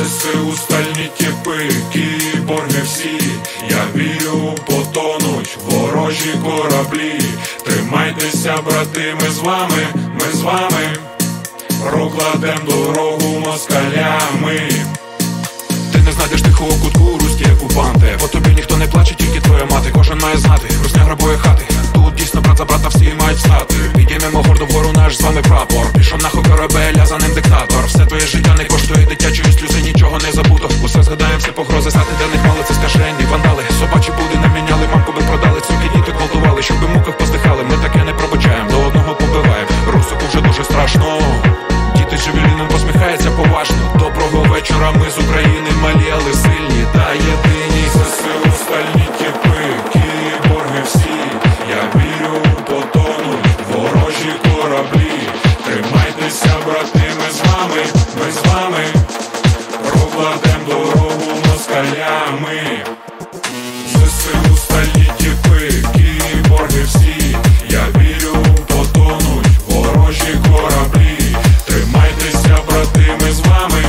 ЗСУ стальні тіпи, кіборги всі, я вірю, потонуть ворожі кораблі. Тримайтеся, брати, ми з вами прокладем дорогу москалями. Ти не знайдеш тихого кутку, руські окупанти. По тобі ніхто не плаче, тільки твоя мати. Кожен має знати, русня грабує хати. Тут дійсно брат за брата всі мають стати. Підіймемо гордо вгору наш з вами прапор. Пішов нахуй корабель, а за ним диктатор. Все твоє життя не коштує дитячої сльози, нічого не забуто. Усе згадаєм, всі погрози, знати для них мали. Це скажені вандали, собачі буди не міняли. Мамку би продали, цуки діток гвалтували. Щоб у муках поздихали, ми таке не пробачаємо. До одного побиваємо, русоку вже дуже страшно. Діти Джевеліном посміхаються поважно. Доброго вечора, ми з України, малі, але сильні та єдині. ЗСУ стальні тіпи, кіборги всі, я вірю, потонуть ворожі кораблі. Тримайтеся, брати, ми з вами прокладем дорогу москалями. ЗСУ стальні тіпи, кіборги всі, я вірю, потонуть ворожі кораблі. Тримайтеся, брати, ми з вами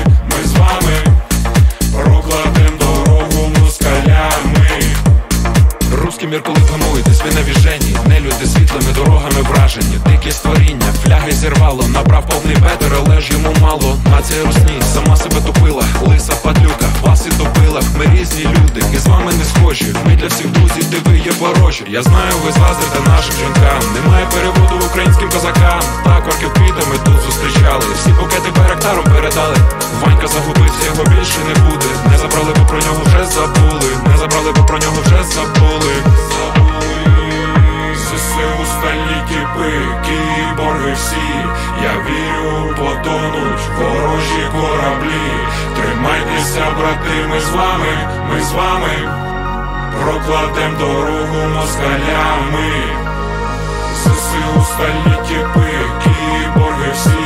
прокладем дорогу москалями. Руські мір, коли гамуєтесь, ви навіжені. Не люди світлими дорогами вражені. Дикі створіння, фляги зірвало. Набрав повний бетер, але ж йому мало. Нація русні, сама себе топила. Лиса падлюка, вас і топила. Ми різні люди, і з вами не схожі. Ми для всіх друзі, де ви є ворожі. Я знаю, ви злазите нашим жінкам. Немає переводу українським козакам. Так, орків квітами тут зустрічали. Всі букети байрактаром передали. Ванька загубився, його більше не буде. Не забрали, бо про нього вже забули. Не забрали, бо про нього вже забули. ЗСУ стальні тіпи, кіборги всі, я вірю, потонуть ворожі кораблі. Тримайтеся, брати, ми з вами прокладем дорогу москалями. ЗСУ стальні тіпи, кіборги всі,